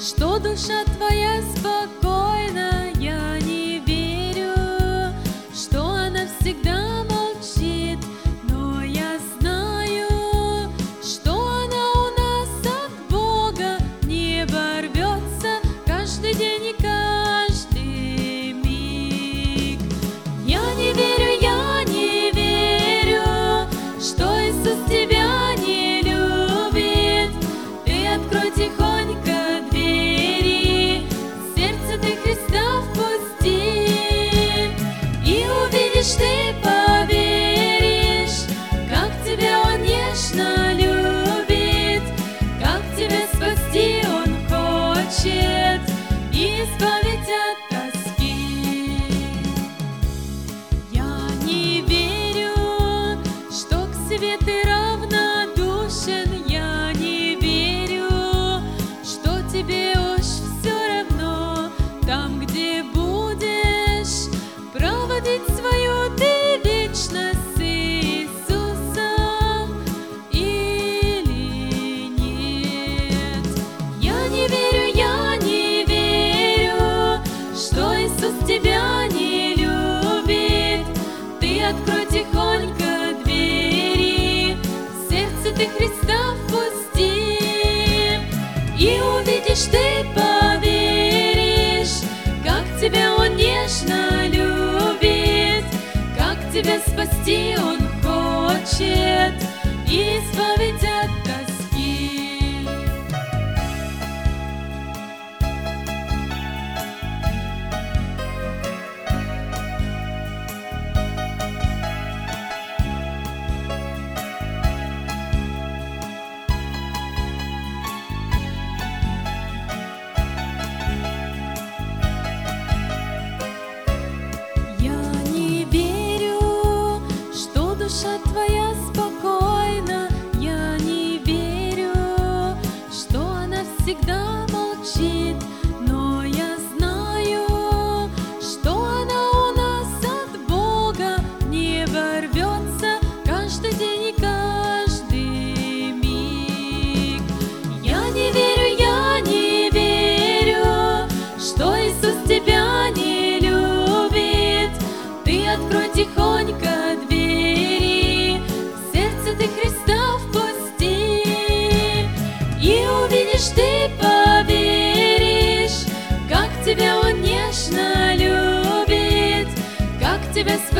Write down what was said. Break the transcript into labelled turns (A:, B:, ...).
A: что душа твоя спокойна. Я не верю, что она всегда молчит, но я знаю, что она у нас от Бога. Небо рвется каждый день и каждый миг. Я не верю, что Иисус тебя не любит. Ты открой тихонько двери, в сердце ты Христа впусти, и увидишь, ты поверишь, как тебя Он нежно любит, как тебя спасти Он хочет и избавить от тоски. Я не верю, что к себе ты равнодушен. Я не верю, что тебе уж все равно. Там, где будешь проводить свою ты вечность с Иисусом или нет. Я не верю, что Иисус тебя не любит. Ты открой тихонько двери, в сердце ты Христа впусти, и увидишь, ты поверишь, как тебя Он нежно любит, как тебя спасти Он хочет и избавить от тоски. Я не верю, что душа твоя спокойна. Я не верю, что она всегда молчит, но я знаю, что она у нас от Бога. Небо рвется каждый день и каждый миг. Я не верю, что Иисус тебя не любит. Ты открой тихонько двери, в сердце ты Христа впусти, и увидишь, ты поверишь, как тебя Он нежно любит, как тебя спасти